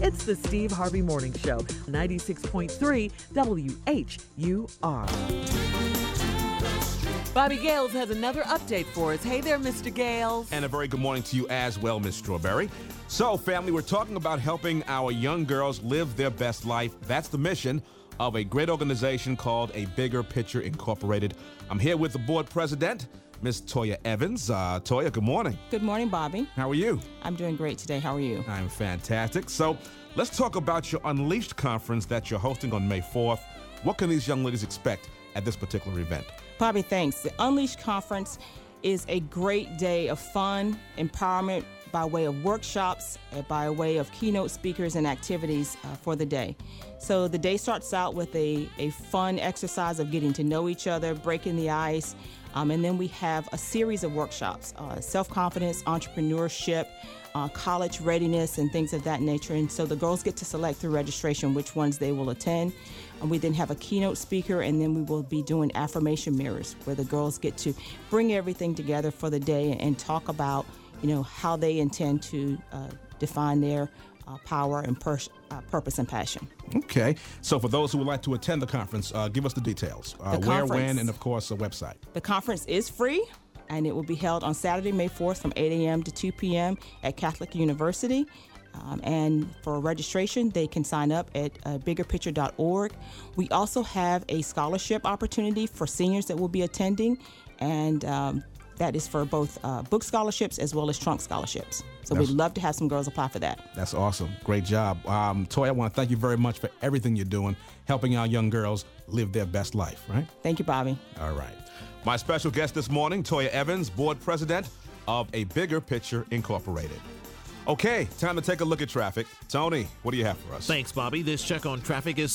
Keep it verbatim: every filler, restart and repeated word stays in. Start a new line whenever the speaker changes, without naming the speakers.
It's the Steve Harvey Morning Show, ninety-six point three W H U R. Bobby Gales has another update for us. Hey there, Mister Gales.
And a very good morning to you as well, Miss Strawberry. So, family, we're talking about helping our young girls live their best life. That's the mission of a great organization called A Bigger Picture Incorporated. I'm here with the board president, Miss Toya Evans. Uh, Toya, good morning.
Good morning, Bobby.
How are you?
I'm doing great today. How are you?
I'm fantastic. So, let's talk about your Unleashed conference that you're hosting on May fourth. What can these young ladies expect at this particular event?
Bobby, thanks. The Unleashed Conference is a great day of fun, empowerment by way of workshops, uh, by way of keynote speakers and activities uh, for the day. So the day starts out with a, a fun exercise of getting to know each other, breaking the ice, um, and then we have a series of workshops, uh, self-confidence, entrepreneurship, uh, college readiness, and things of that nature. And so the girls get to select through registration which ones they will attend. And we then have a keynote speaker, and then we will be doing affirmation mirrors where the girls get to bring everything together for the day and talk about, you know, how they intend to uh, define their uh, power and pur- uh, purpose and passion.
Okay. So for those who would like to attend the conference, uh, give us the details. Uh,
The
where,
conference-
when, and of course, a website.
The conference is free, and it will be held on Saturday, May fourth from eight a.m. to two p.m. at Catholic University. Um, and for registration, they can sign up at uh, bigger picture dot org. We also have a scholarship opportunity for seniors that will be attending, and um, that is for both uh, book scholarships as well as trunk scholarships. So
That's-
we'd love to have some girls apply for that.
That's awesome. Great job. Um, Toya, I want to thank you very much for everything you're doing, helping our young girls live their best life, right?
Thank you, Bobby.
All right. My special guest this morning, Toya Evans, board president of A Bigger Picture Incorporated. Okay, time to take a look at traffic. Tony, what do you have for us?
Thanks, Bobby. This check on traffic is